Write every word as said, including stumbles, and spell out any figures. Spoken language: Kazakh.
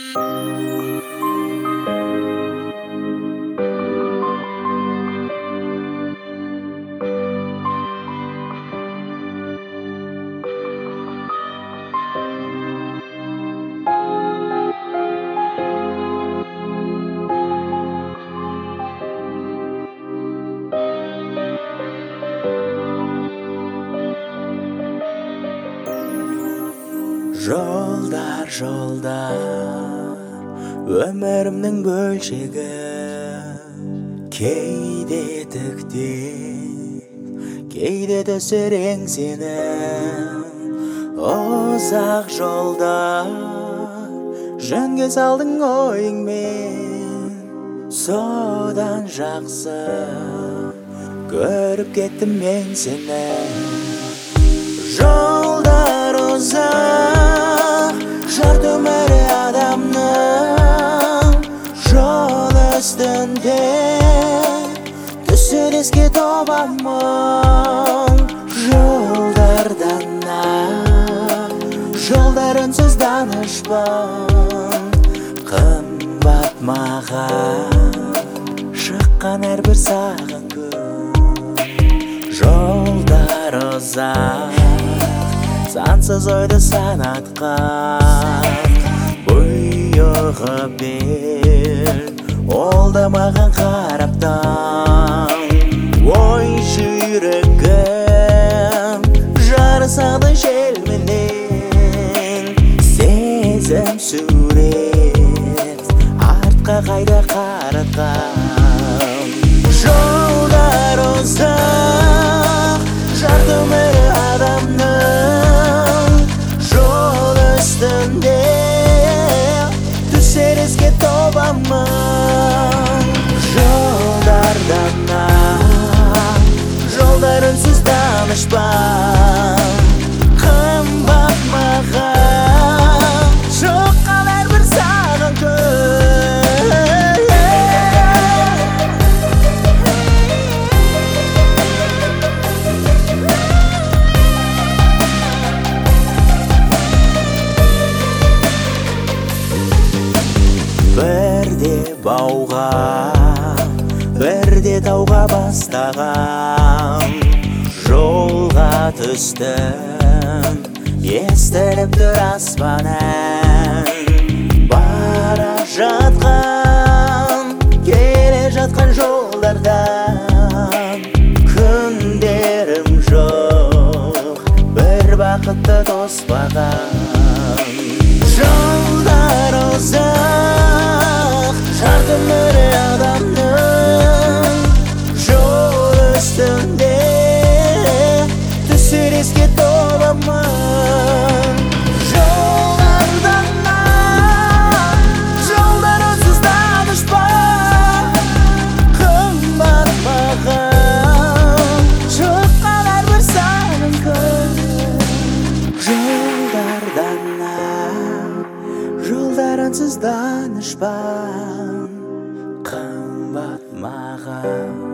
Жолдар, жолдар, өмірімнің бөлшегі, кейде тіктеп, кейде түсірең сені. Ұзақ жолдар, жөнге салдың ойыңмен, содан жақсы көріп кеттім мен сені. Жолдар ұзақ, жарты өмірі адамның, жол үстінде түсер еске тобамын. Жолдардан ақ, жолдар үнсіз данышпан, қымбат маған шыққан әрбір саған күн. Жолдар ұзақ, сансыз ойды санатқан, бұйығы бел, ол да маған қараптан. Ой жүрегім жарысады желменен, сезім сурет артқа қайда қаратқан. Жолдар ұзақ, жарты өмірі адамның, жол үстінде түсер еске тобамын. Жолдардан ақ, жолдар үнсіз данышпан, қымбат маған шыққан әрбір саған күн. Бірде бауға, бірде тауға бастаған, жолға түстім, естіліп тұр аспан ән. Бара жатқан, келе жатқан жолдардан күндерім жоқ, бір бақытты тоспаған. Жолдар ұзақ, жарты өмірі адамның, жол үстінде түсер еске тобамын. Жолдардан ақ, жолдар үнсіз данышпан, қымбат маған шыққан әрбір саған күн. Жолдардан ақ, жолдар үнсіз данышпан, қымбат маған